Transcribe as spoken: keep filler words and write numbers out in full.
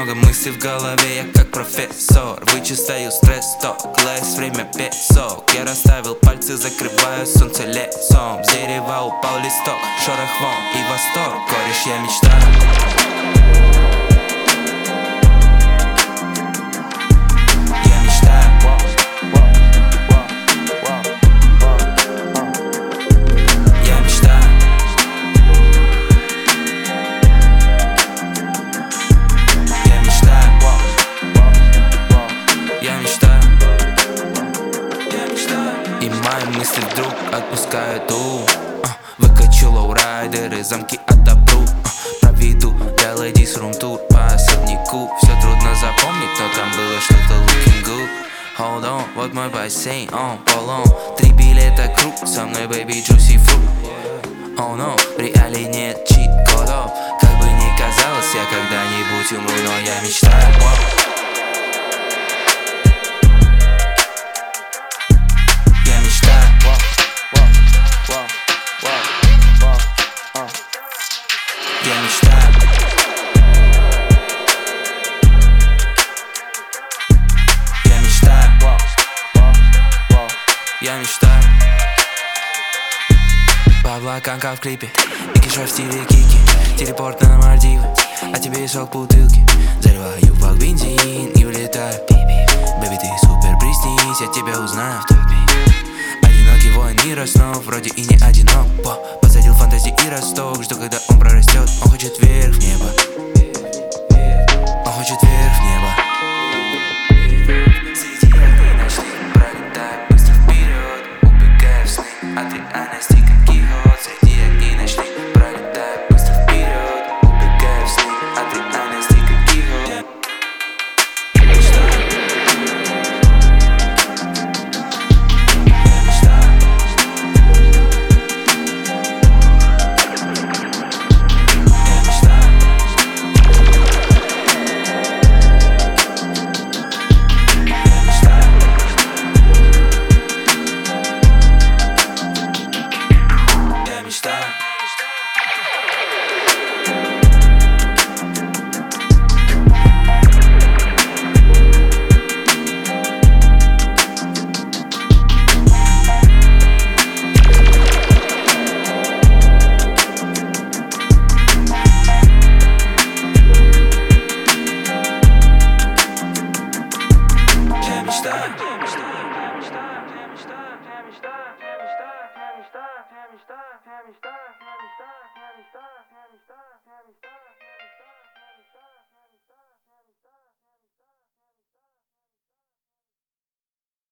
много мыслей в голове, я как профессор. Вычисляю стресс, ток, лес, время песок. Я расставил пальцы, закрываю солнце лицом. С дерева упал листок, шорох вон и восторг. Кореш, я мечтаю. И мои мысли вдруг отпускают ум. uh, Выкачу лоурайдеры, замки отопру. uh, Проведу ледис рум-тур по особняку. Все трудно запомнить, но там было что-то looking good. Hold on, вот мой бассейн, он полон. Три билета круг, со мной baby juicy fruit. Oh no, в реале нет чит-кодов. Как бы ни казалось, я когда-нибудь умру, но я мечтаю. Я мечтаю. Я мечтаю. Я мечтаю. По облакам, как в клипе. И киша в стиле кики. Телепорт на Мальдивы. А тебе сок бутылки. Заливаю в бензин и улетаю. Бэби, ты супер, приснись, я тебя узнаю в топе. Одинокий воин мира снов, вроде и не одинок. Посадил фантазии и росток, жду, когда он прорастет. Он хочет вверх в небо. Он хочет вверх в небо. Среди огней ночных пролетаю быстро вперед, убегая в сны от реальности, как кихот. Среди огней ночных пролетаю быстро вперед, убегая в сны от реальности, как кихот. Я мечтаю.